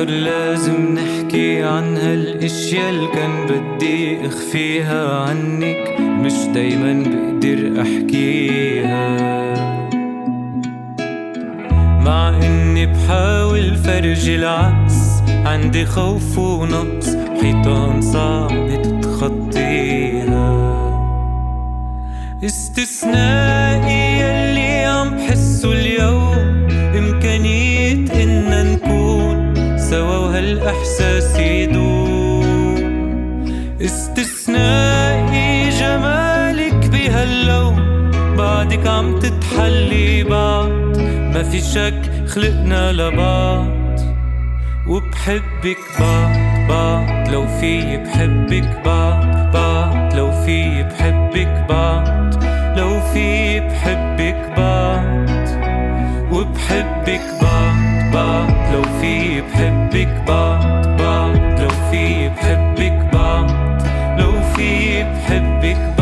صار لازم نحكي عن هالاشياء اللي كان بدي اخفيها عنك، مش دايما بقدر احكيها، مع اني بحاول فرجي العكس. عندي خوف ونقص، حيطان صعب تتخطيها. استثنائي يلي عم بحسه اليوم، إمكانية إننا نكون سوا وهالإحساس يدوم. استثنائي جمالك بهاللون، بعدك عم تتحلي بعض، ما في شك خلقنا لبعض. وبحبك بعض لو في بحبك بعض لو في بحبك لو في بحبك وبحبك لو في بحبك لو في بحبك لو في بحبك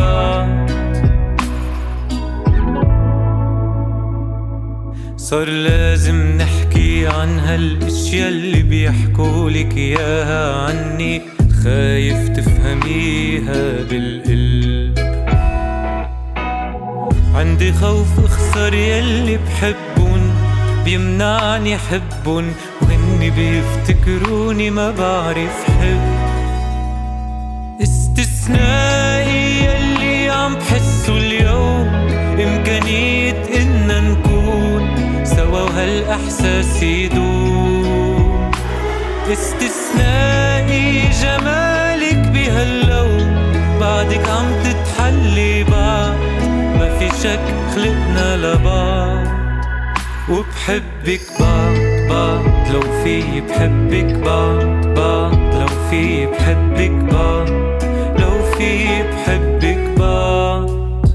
صار لازم نحكي عن هالاشياء اللي بيحكولك اياها عني، خايف تفهميها بالقلب. عندي خوف اخسر يلي بحبن، بيمنعني حبن، وهني بيفتكروني ما بعرف حب. استثنائي يلي عم بحسه اليوم، إمكانية إننا نكون سوا وهالإحساس يدوم. استثنائي جمالك بهاللون، بعدك عم تتحلي بعض، ما في شك خلقنا لبعض. وبحبك بعض لو في بحبك بعض لو في بحبك لو في بحبك بعض.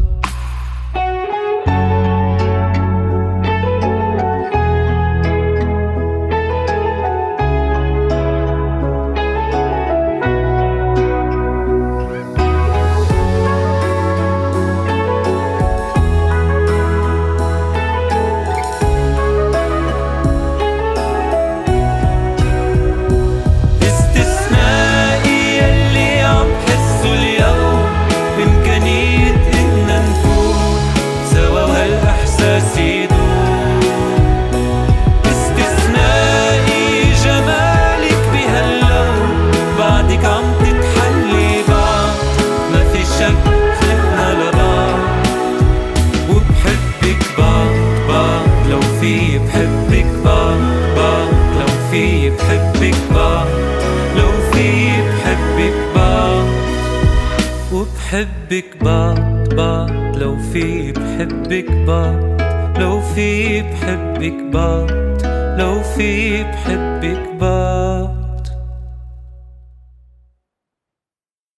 وبحبك بعض لو في بحبك لو في بحبك لو في بحبك